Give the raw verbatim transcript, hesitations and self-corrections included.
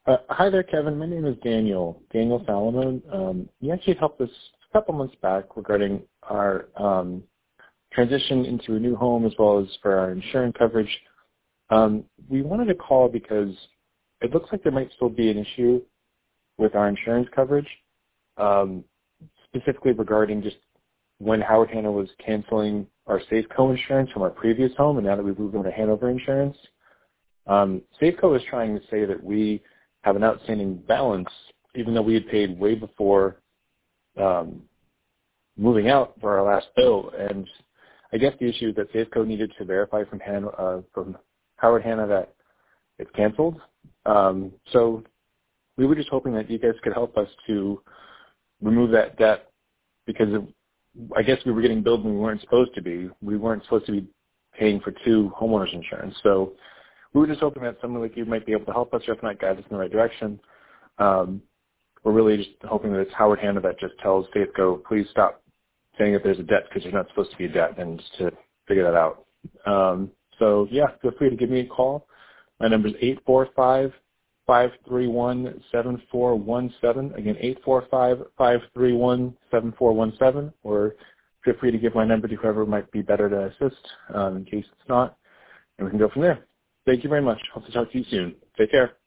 Uh, hi there, Kevin. My name is Daniel, Daniel Salomon. Um, you actually helped us a couple months back regarding our um, transition into a new home as well as for our insurance coverage. Um, we wanted to call because it looks like there might still be an issue with our insurance coverage, um, specifically regarding just when Howard Hanna was canceling our Safeco insurance from our previous home, and now that we've moved over to Hanover Insurance. Um, Safeco is trying to say that we have an outstanding balance, even though we had paid way before um, moving out for our last bill. And I guess the issue is that Safeco needed to verify from, Han- uh, from Howard Hanna that it's canceled. Um, so we were just hoping that you guys could help us to remove that debt because of, I guess we were getting billed when we weren't supposed to be. We weren't supposed to be paying for two homeowners insurance. So we were just hoping that someone like you might be able to help us, or if not, guide us in the right direction. Um, we're really just hoping that it's Howard Hanna that just tells Safeco, please stop saying that there's a debt because there's not supposed to be a debt, and just to figure that out. Um, so, yeah, feel free to give me a call. My number is eight four five, five three one, seven four one seven. Again, eight four five, five three one, seven four one seven. Or feel free to give my number to whoever might be better to assist um, in case it's not, and we can go from there. Thank you very much. Hope to talk to you soon. Take care.